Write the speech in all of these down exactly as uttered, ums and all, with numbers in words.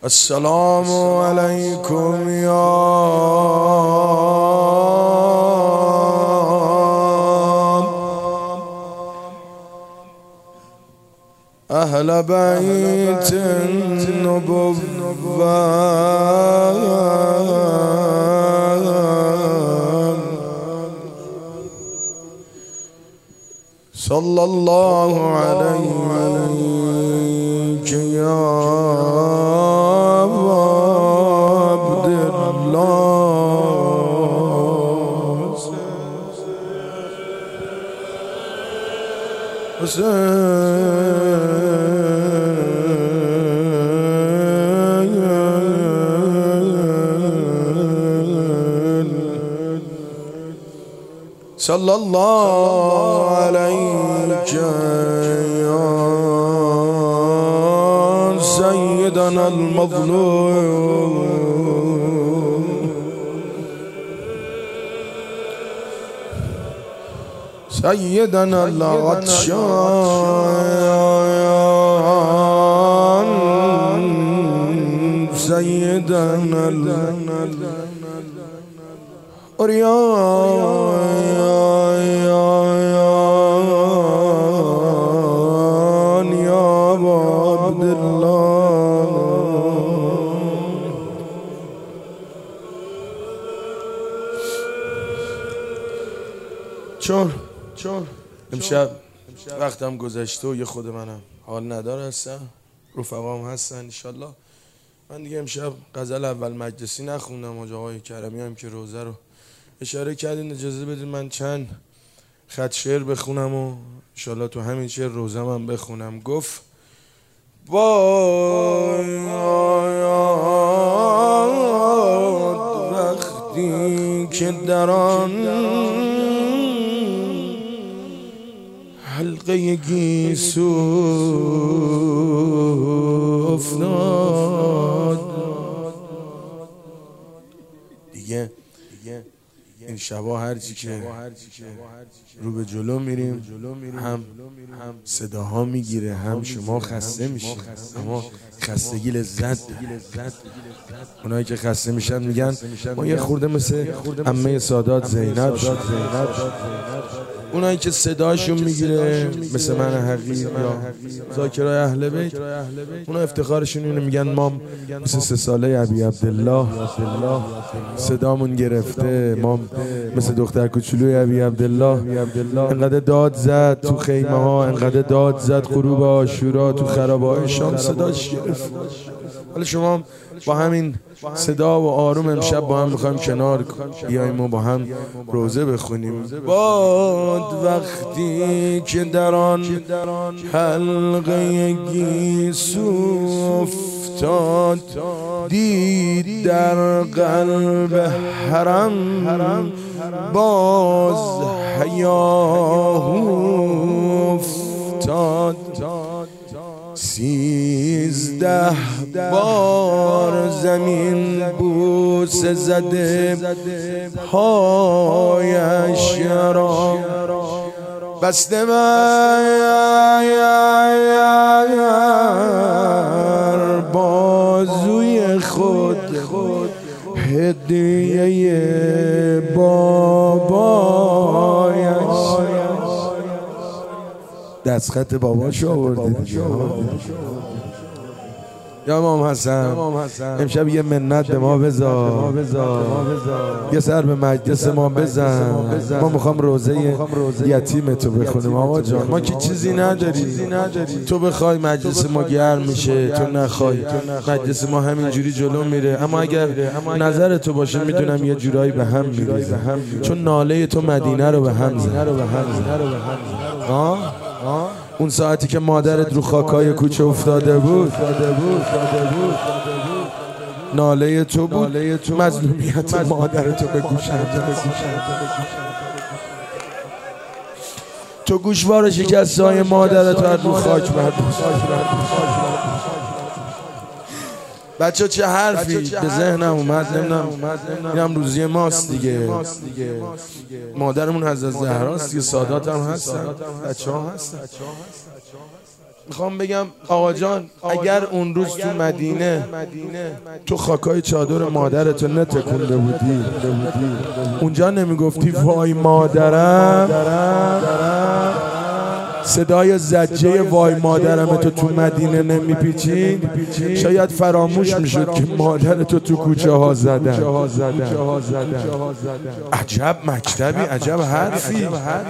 السلام علیکم یا اهل بیت النبوة صلی الله علیک یا صلی الله علیک یا سیدنا المظلوم سیدنا العطشان سیدنا العریان یا عبدالله چون چون امشب وقتم گذشته و یه خود منم حال نداره هستم، رفقام هستن انشالله. من دیگه امشب غزل اول مجلسی نخوندم. آج آقای کرمی هم که روزه رو اشاره کردین، اجازه بدین من چند خط شعر بخونم و انشالله تو همین شعر روزم هم بخونم. گفت وای وقتی که در آن حلقه گیسو افتاد. دیگه این شبا هرچی که رو به جلو میریم هم صداها میگیره، هم شما خسته میشین، اما خستگی لذت. اونایی که خسته میشن میگن ما یه خورده مثل عمه سادات زینب شد. اونایی که صداشون میگیره مثل من حقیر یا ذاکرای اهل بیت، اونا افتخارشون اینو میگن ما مثل سه ساله ابی عبدالله صدامون گرفته، ما مثل دختر کوچولوی ابی عبدالله. انقدر داد زد تو خیمه ها، انقدر داد زد غروب عاشورا تو خرابه‌های شام صداش گرفت. حالا شما با همین صدا و آروم امشب با هم میخوایم کنار بیاییم و با هم روزه بخونیم. باد وقتی که در آن حلقه گیسو افتاد، دید در قلب حرم باز حیاهو افتاد. سیزده بار زمین بوسه زده پایش را، بسته بر بازوی خود هدیه بابایش. دستخط باباشو آورده دیگه. یا امام حسن امشب یه منت به ما بذار، یه سر به مجلس ما بزن. ما میخوام روزه یتیم تو بخونیم. آقا جان ما که چیزی نداری، تو بخوای مجلس ما گرم میشه، تو نخوای مجلس ما همینجوری جلو میره. اما اگر نظر تو باشه میدونم یه جورایی به هم میریزه، چون ناله تو مدینه رو به هم زد. اون ساعتی که مادرت رو خاکای کوچه افتاده بود ناله تو بود، مظلومیت مادرتو به گوشم. تو گوشوار شکسته های مادرتو از رو خاک برداشت. بچه چه حرفی به ذهنم اومد نمیدونم، اینم روزی ماست دیگه. مادرمون حضرت زهراست دیگه، سادات هم هستن، بچه ها هستن. میخوام بگم آقا جان اگر اون روز تو مدینه تو خاکای چادر مادرتو نتکونده بودی اونجا نمیگفتی وای مادرم، صدای زجه وای مادرم تو تو مدینه نمیپیچید، شاید فراموش میشد که مادرتو تو کوچه ها زدن. عجب مکتبی، عجب حرفی.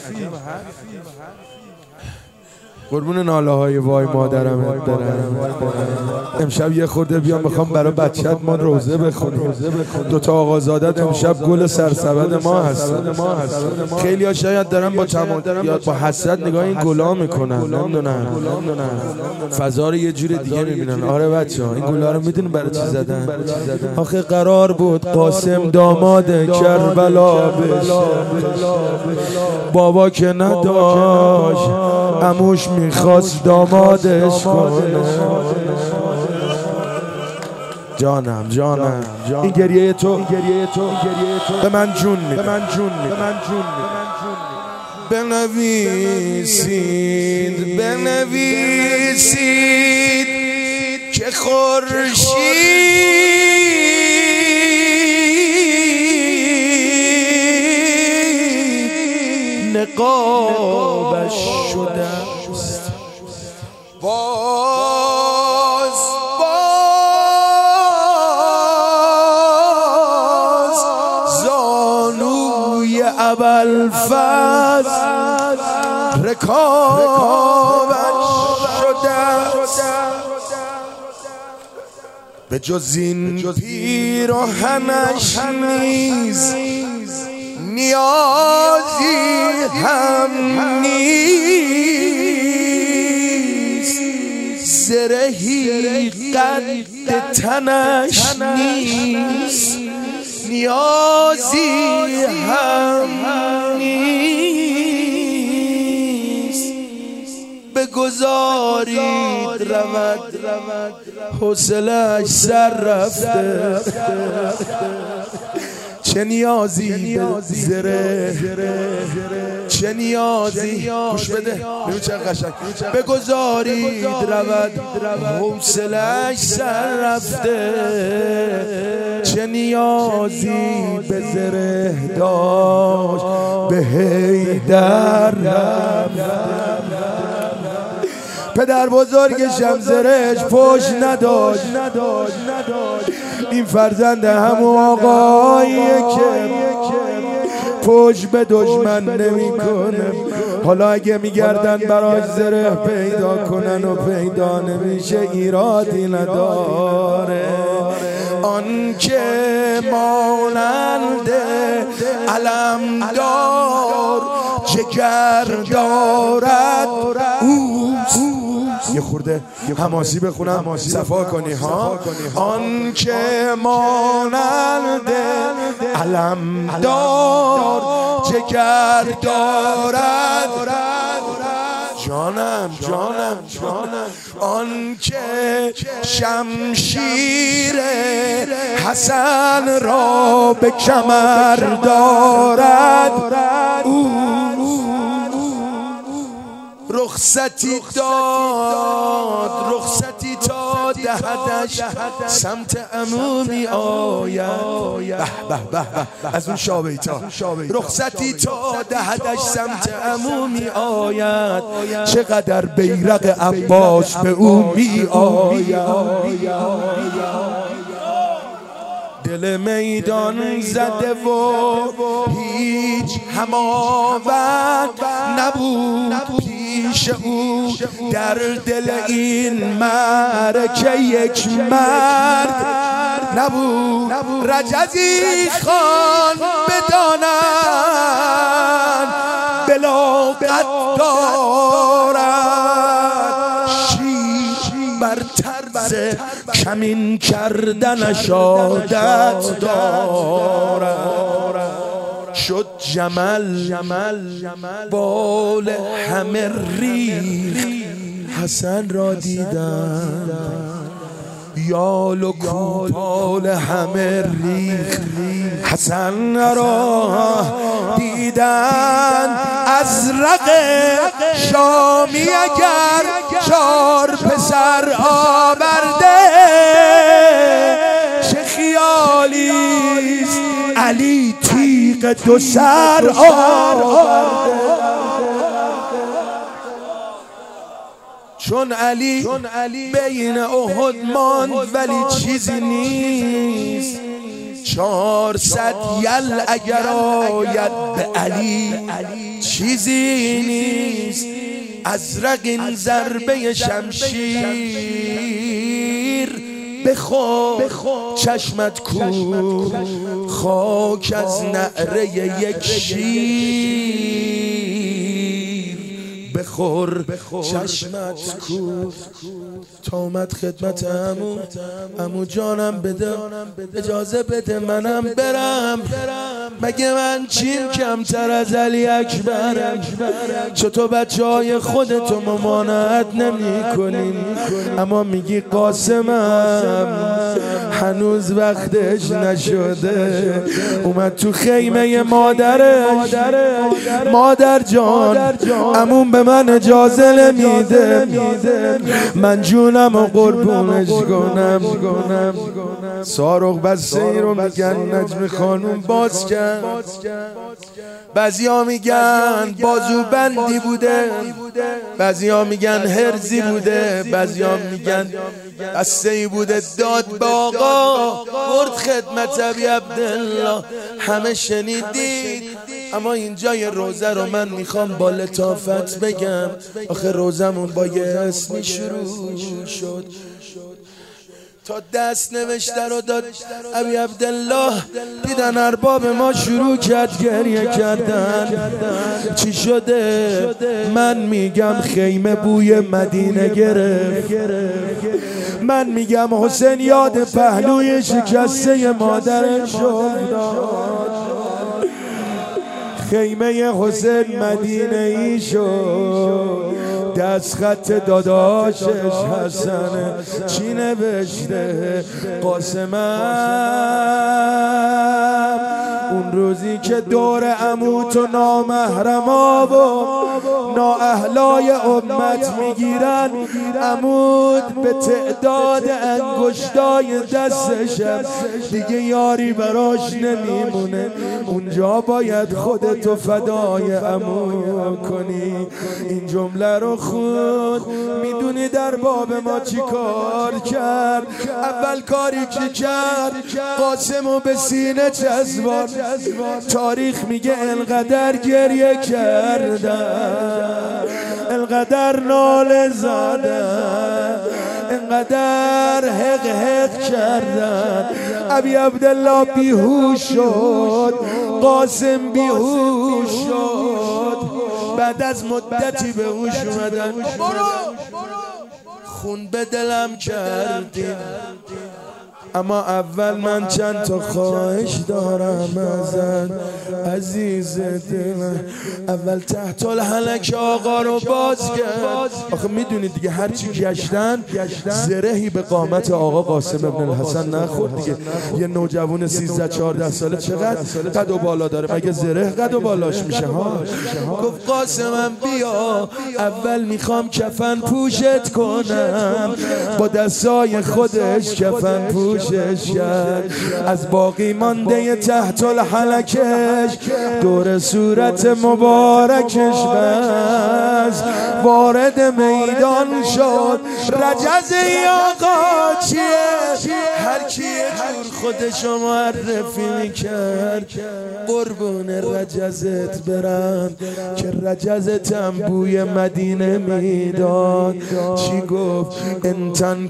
قربون ناله های وای مادرم برم. امشب یه خورده بیام میخوام برای بچت ما روزه بخونیم. دوتا آقازادت امشب گل سرسبد ما هستن. خیلی ها شاید دارن با تمام یا با حسرت نگاه این گلا میکنن، نمیدونن فضا رو یه جور دیگه میبینن. آره بچه ها این گلا رو میدونن برای چی زدن؟ آخه قرار بود قاسم داماد کربلا بشه، بابا که نداشت عموش میخواست دامادش کنه. جانم جانم این گریه تو به من جون میده، بنویسید بنویسید که خورشید نقابش شده است، باز باز زانوی ابوالفضل رکابش شده است. به جز این پیراهنش نیز نیازی هم نیست، زرهی قد تنش نیست، نیازی هم نیست. بگذارید رود حوصله‌اش سر رفته، چه نیازی به زره، چه نیازی گوش بده ببین چه قشنگ. بگذارید رود حوصله‌اش سر رفته، چه نیازی به زره داشت به حیدر رفته. پدر بزرگشم زرهش پشت نداشت، این فرزند همون آقاییه که پشت به دشمن نمی کنه. حالا اگه میگردن براش زره پیدا کنن و پیدا نمیشه ایرادی نداره. آن که مانند علمدار جگر دارد اوست. یه خورده حماسی بخونم صفا کنی ها. آن که مانند علمدار جگر دارد، جانم جانم جانم آن که شمشیر حسن را به کمر دارد، رخصتی داد رخصتی تا دهدش سمت عمومی آید. به به به از اون شابیتا. رخصتی تا دهدش سمت عمومی آید، چقدر بیرق عباس به او می آید. دل میدان زده و هیچ هماورد نبود پیش او، در دل این معرکه یک مرد نبود. رجزی خان بدانند بلاغت دارد، شیر بر طرز کمین کردنش عادت دارد. شد جمل بال همه ریخ، حسن را دیدن یال و کوپال همه ریخ حسن را دیدن ازرق شامی اگر چار پسر آورده چه خیالیست علی تیغ دو سر آورده چون علی بین احد ماند ولی چیزی نیست چهارصد یل اگر آید به علی چیزی نیست ازرق این ضربه شمشیر بخور چشمت کو خاک از نعره یک شیر بخور چشمت کو تا اومد خدمت عمو عمو جانم بده اجازه بده منم برم مگه من چیم کمتر از علی اکبرم چطور بچه های خودتو ممانعت نمی کنین اما میگی قاسمم هنوز وقتش نشده اومد تو خیمه مادرش مادر جان عموم به من اجازه نمیده من جونم و قربونش کنم سارق بسته ای رو میگن نجم خانوم باز کرد بعضی ها میگن بازو بندی بوده بعضی ها میگن هرزی بوده بعضی ها میگن بسته ای بوده داد به آقا برد خدمت ابی عبدالله همه شنیدید اما اینجا یه روزه رو من میخوام با لطافت بگم آخه روزمون با یه اسمی شروع شد تا دست نوشته رو داد ابی عبدالله دیدن ارباب ما شروع کرد گریه کردن چی شده من میگم خیمه بوی مدینه گرفت من میگم حسین یاد پهلوی شکسته مادرش شد خیمه حسین مدینه ای شد دست خط داداشش حسن چی نوشته قاسمم اون روزی که دور عموت و نامحرما و نااهلای امت میگیرن عمود به تعداد انگشتای دستشم دیگه یاری براش نمیمونه اونجا باید خودتو فدای عمو کنی این جمله رو خود میدونی در باب ما چی کار کرد اول کاری که کرد قاسمو به سینه چسبان تاریخ میگه انقدر گریه کردن انقدر ناله زدن انقدر حق حق کردن ابی عبدالله بیهوش شد قاسم بیهوش شد بعد از مدتی به هوش اومدن خون به دلم کردیم اما اول من چند تا خواهش دارم ازت عزیز دلم اول تحت الحلق آقا رو باز کرد آخه میدونید دیگه هرچی گشتن زرهی به قامت آقا قاسم ابن الحسن نخورد دیگه یه نوجوان سیزده چهارده ساله چقدر قد و بالا داره مگه زره قد و بالاش میشه ها گفت قاسمم بیا اول میخوام کفن پوشت کنم با دستای خودش کفن پوش کرد از باقی مانده تحت الحلقش دور صورت مبارکش بس وارد میدان شد رجز ای آقا چیه هر کی جور خودشو معرفی میکرد قربون رجزت برم که رجزتم بوی مدینه میداد چی گفت انتن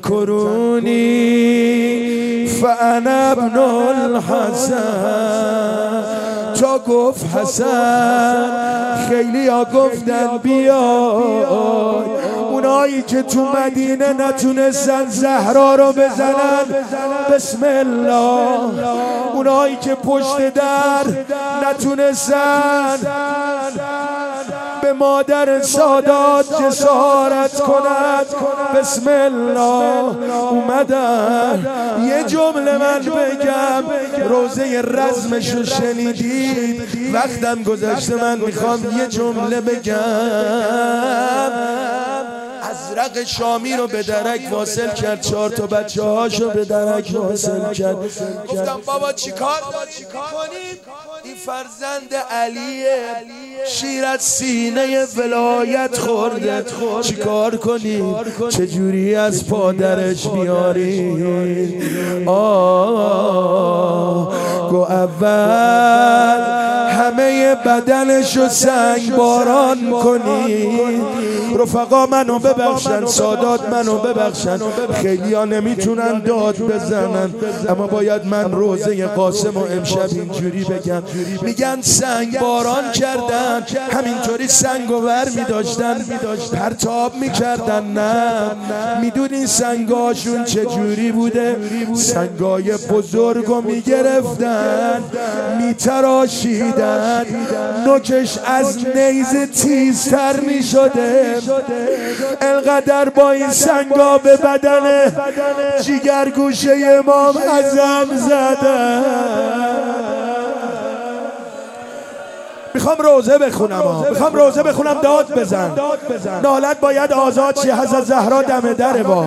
کرونی فانا ابن الحسن تا گفت حسن خیلی ها گفتن بیای اونایی که تو مدینه نتونستن زهرا رو بزنن بسم الله اونایی که پشت در نتونستن به مادر سادات جسارت کند. بسم الله اومدن یه جمله من بگم، روزه رزمشو شنیدید؟ وقتم گذشته، من میخوام یه جمله بگم. ازرق شامی رو به درک واصل کرد، چهار تا بچه هاشو به درک واصل کرد. گفتم بابا چیکار کنیم؟ این فرزند علیه، شیر از سینه ولایت خورده، چیکار کنیم؟ چجوری از پادرش بیاریم؟ آه گو اول همه بدنشو سنگ باران کنید. رفقا منو ببخشن، سادات منو ببخشن، خیلی ها نمیتونن داد بزنن، اما باید من روزه قاسم و امشب اینجوری بگم. میگن سنگ باران کردن، همینطوری سنگ و ور میداشتن، پرتاب میکردن. نه، میدونین سنگاشون چجوری بوده؟ سنگای بزرگو میگرفتن، میتراشیدن، نوکش از نیزه تیزتر میشده. انقدر با این سنگا به بدن جیگرگوشه امام اعظم زدن. میخوام روزه بخونم، میخوام روزه بخونم، داد بزن. نالت باید آزاد شی، حضرت زهرا دم در با.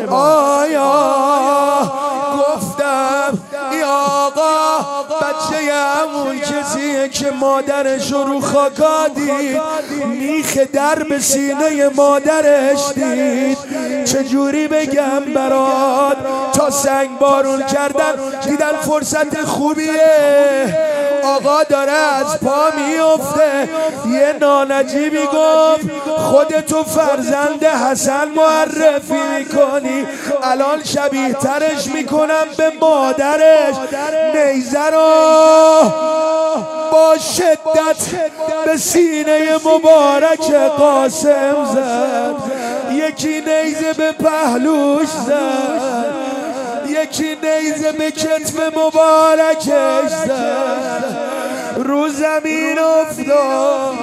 آیا گفتم ای آقا بچه همون کسیه که مادرش رو خاکا دید، میخ در به سینه مادرش دید. چجوری بگم برات؟ تا سنگ بارون کردن، دیدن فرصت خوبیه، آقا داره از پا میفته. یه نانجیبی گفت خودتو فرزند حسن معرفی میکنی، الان شبیه ترش میکنم به مادرش. نیزه رو با شدت به سینه مبارک قاسم زد، یکی نیزه به پهلوش زد، یکی نیزه به کتف مبارکش زد، رو زمین افتاد.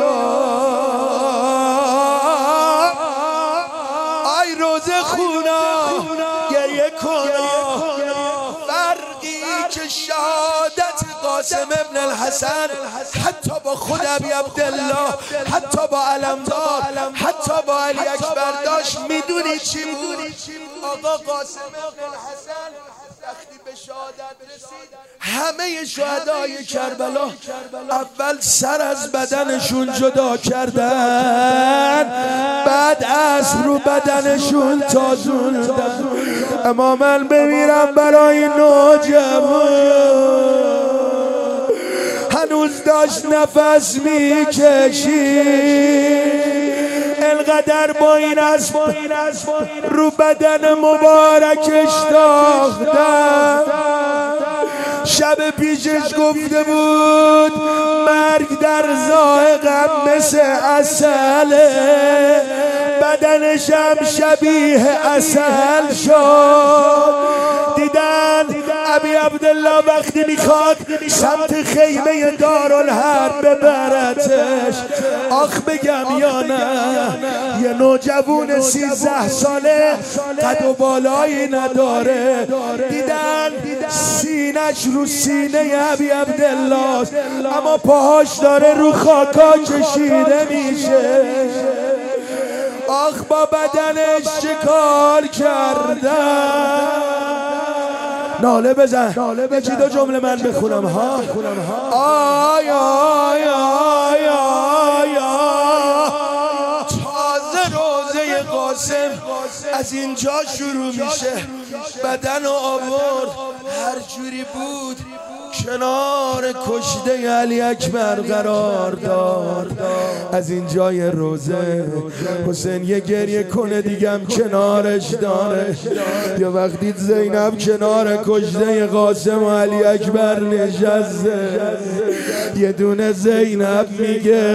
آی روزه خونا گریه کنا، فرقی که شهادت قاسم ابن الحسن حتی با خود ابی عبدالله، حتی با علمدار، حتی با علی اکبر داشت. میدونی چی بود؟ آقا قاسم ابن الحسن وقتی به شهادت رسید، همه شهدای کربلا اول سر از بدنشون جدا کردن، بعد اسب رو بدنشون تازوندن. اما من بمیرم برای نوجوان، هنوز داشت نفس میکشید، انقدر با این اسب رو بدن مبارکش تاختن. شب پیشش گفته بود مرگ در ذائقم مثل عسله، بدنش هم شبیه عسل شد. دیدن ابی عبدالله وقتی میخواد سمت خیمه دارالحرب ببرتش، آخ بگم یا نه، یه نوجوان سیزده ساله قد و بالایی نداره. دیدن سینش رو سینه ابی عبدالله، اما پاهاش داره رو خاکا کشیده میشه. آخ با بدنش چه کار کردن. ناله بزن، یکی دو جمله من بخونم ها. آی آی آی آی تازه روزه قاسم از اینجا شروع میشه. بدن و آورد هر جوری بود کنار کشته علی اکبر قرار داد. از این جای روزه حسین یه گریه کنه دیگم کنارش داره. یا وقتی زینب کنار کشته قاسم و علی اکبر نشسته، یه دونه زینب میگه،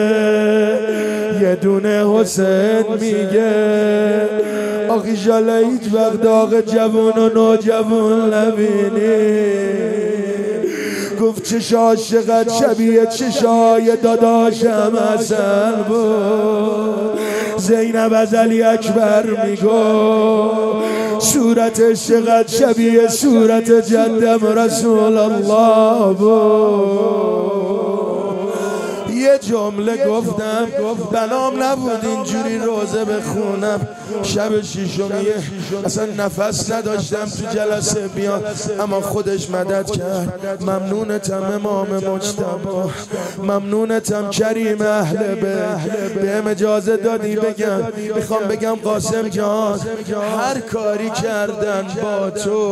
یه دونه حسین میگه آخی شالا هیچ وقت آقا جوون و نوجوون نبینی. گفت چشاش چقدر شبیه چشای داداشم حسن بود. زینب از علی اکبر میگفت صورتش چقدر شبیه صورت جدم رسول الله بود. یه جمله گفتم بنام نبود اینجوری روزه بخونم، شب شیشمیه اصلا نفس نداشتم تو جلسه بیام، اما خودش مدد کرد. ممنونتم امام مجتبی، ممنونتم کریم اهل بیت، بهم اجازه دادی بگم. میخوام بگم قاسم جان هر کاری کردن با تو،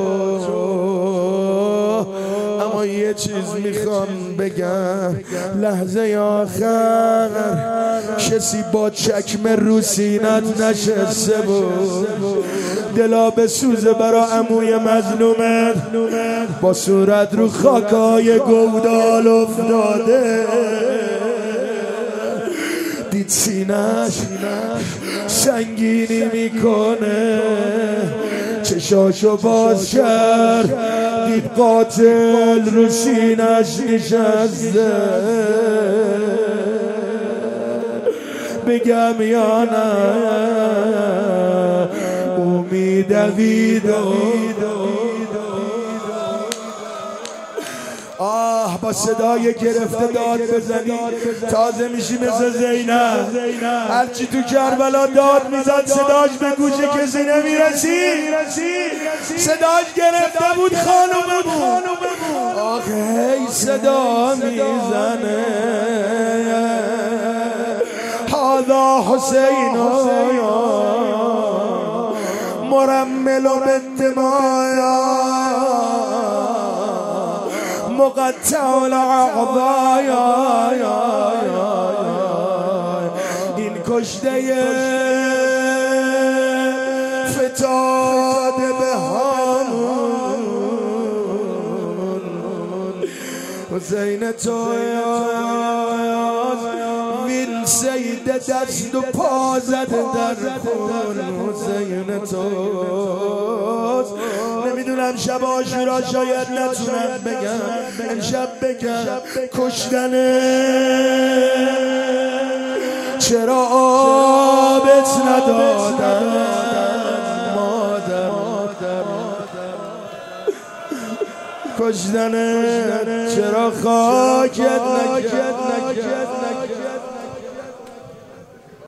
اما یه چیز میخوام بگم، لحظه آخر کسی با چکمه رو سینت نشسته بود، دلا به سوزه برا عموی مظلومت، با صورت رو خاکای گودال افتاده، دید سینش سنگینی میکنه، چشاشو باز کرد دید قاتل رو سینش نشسته. بگم یا نه امید دوید. آه با صدای گرفته داد بزنی تازه میشی مثل زینب. هرچی تو کربلا داد میزد صداش به گوش کسی نمیرسی، صداش گرفته بود خانوممون. آخه هی صدا میزنه هذا حسین مرمل بالدماء مقطع الاعضاء. این کشته فتاد به همون حسین تو ویل سید دست و پا زده در خون حسین توست. نمیدونم شب عاشورا شاید نتونم بگم، امشب بگم کشتنه چرا آبت ندادن مادر، کشتنه چرا خاکت نکرد.